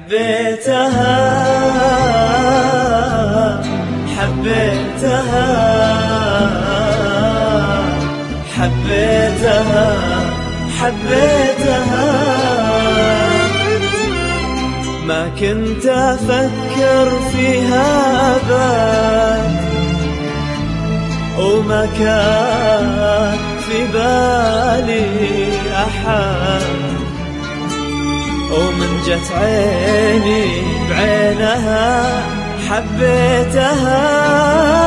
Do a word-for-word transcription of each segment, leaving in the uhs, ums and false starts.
حبيتها حبيتها حبيتها حبيتها ما كنت أفكر فيها أبد وما كان في بالي أحد ومن جت عيني بعينها حبيتها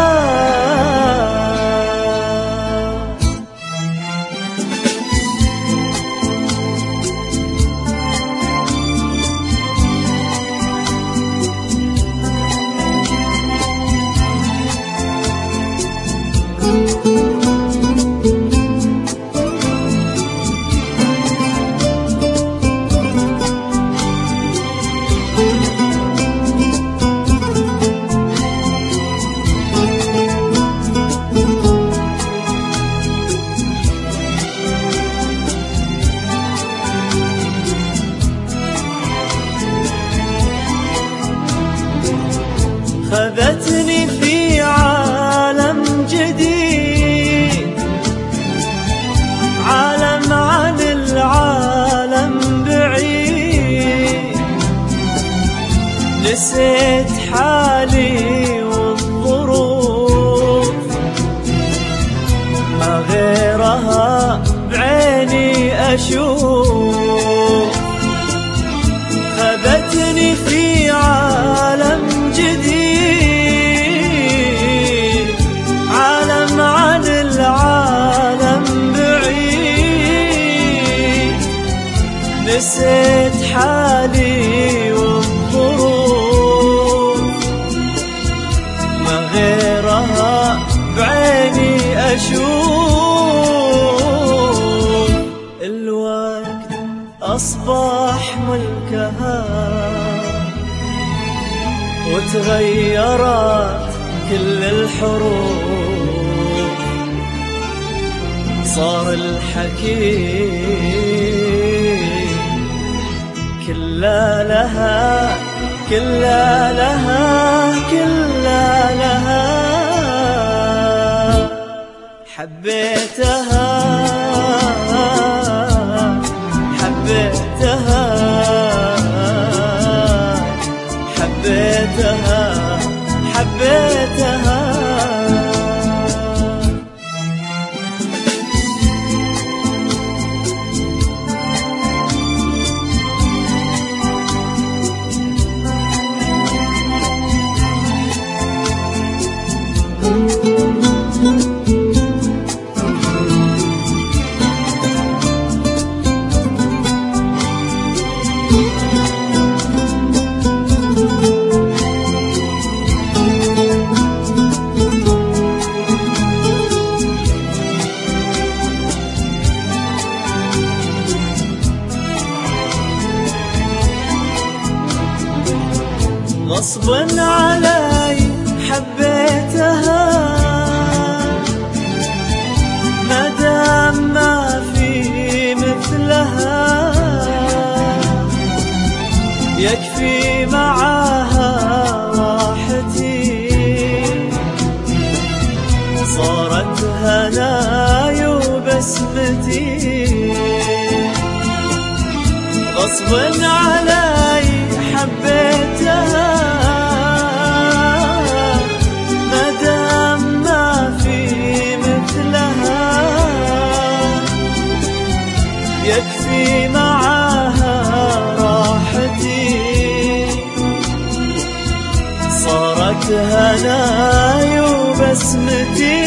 خذتني في عالم جديد، عالم عن العالم بعيد، نسيت حالي والظروف ما غيرها بعيني أشوف. خذتني في عالم جديد، نسيت حالي والظروف ما غيرها بعيني أشوف. الوقت أصبح ملكها وتغيرت كل الحروف، صار الحكي كلا لها كلا لها كلا لها حبيتها حبيتها حبيتها حبيتها غصباً علي حبيتها مادام ما في مثلها، يكفي معاها راحتي، صارت هناي وبسمتي. غصباً علي حبيتها مادام ما في مثلها، يكفي معاها راحتي، صارت هناي وبسمتي.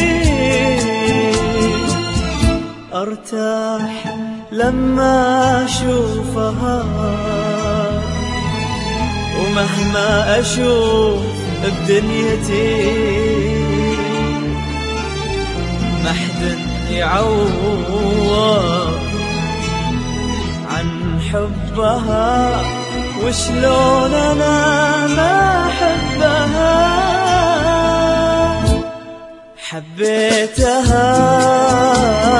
ارتاح لما اشوفها ومهما أشوف بدنيتي محد يعوض عن حبها، وشلون أنا ما أحبها. حبيتها